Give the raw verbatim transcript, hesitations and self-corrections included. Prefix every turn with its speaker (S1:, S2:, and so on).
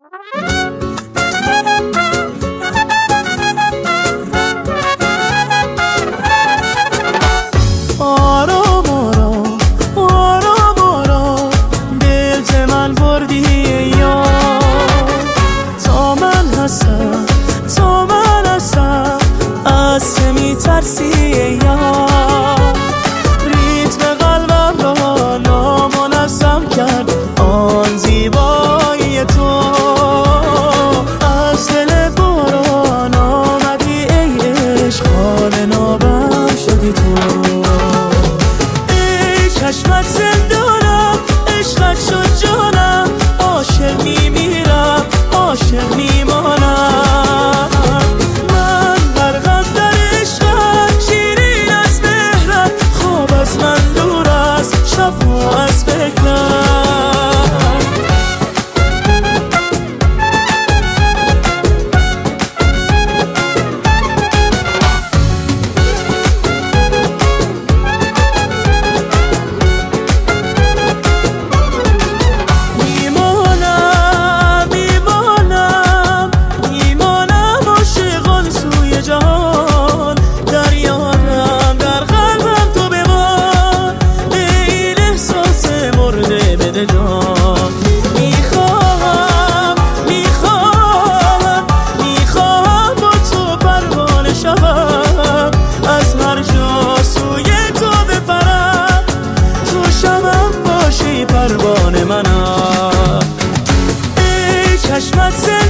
S1: آرام آرام آرام آرام دل ز من بردی یا تا من هستم تا من هستم از چه میترسی یا ریتم قلبم را نامنظم کرد آن زیبایی تو از دل باران آمدی ای عشق حال نابم شدی تو ای چشمت زندانم عشقت شد جانم عاشق میمیرم عاشق میمانم من غرقم در عشقت شیرین از مهرت خواب از من دور است شبها از فکرت میخواهم میخواهم میخواهم با تو پروانه شوم از هر جا سوی تو بپرم تو شبم باشی پروانه منم ای چشمت